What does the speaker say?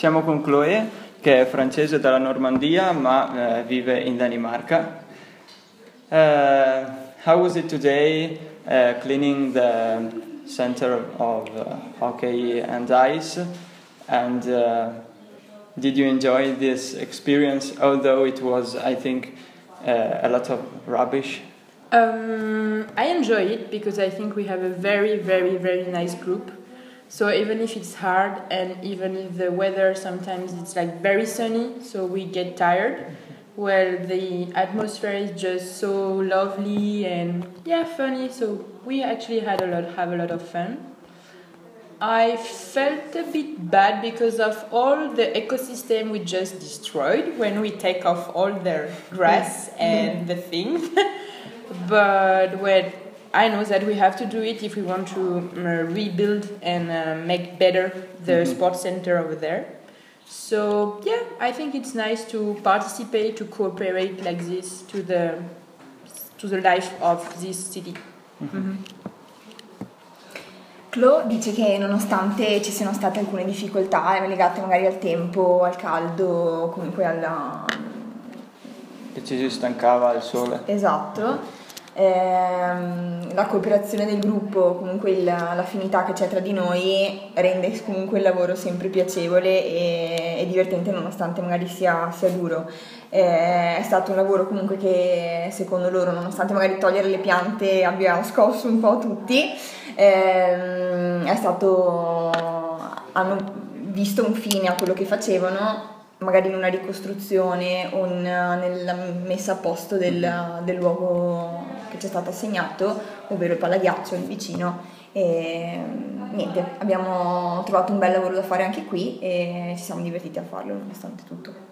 Siamo con Chloé, che è francese dalla Normandia ma vive in Danimarca. How was it today cleaning the center of hockey and ice? And did you enjoy this experience, although it was, I think, a lot of rubbish? I enjoy it because I think we have a very, very, very nice group. So even if it's hard and even if the weather sometimes it's like very sunny, so we get tired, well, the atmosphere is just so lovely and funny. So we actually have a lot of fun. I felt a bit bad because of all the ecosystem we just destroyed when we take off all the grass and the things. But I know that we have to do it if we want to rebuild and make better the sports center over there. So I think it's nice to participate, to cooperate like this to the life of this city. Chloe dice che nonostante ci siano state alcune difficoltà legate magari al tempo, al caldo, comunque alla... Che ci si stancava al sole. Esatto. La cooperazione del gruppo, comunque l'affinità che c'è tra di noi rende comunque il lavoro sempre piacevole e divertente nonostante magari sia duro. È stato un lavoro comunque che secondo loro, nonostante magari togliere le piante abbia scosso un po' tutti, hanno visto un fine a quello che facevano, magari in una ricostruzione o nella messa a posto del luogo che ci è stato assegnato, ovvero il Palaghiaccio lì vicino. E niente, abbiamo trovato un bel lavoro da fare anche qui e ci siamo divertiti a farlo nonostante tutto.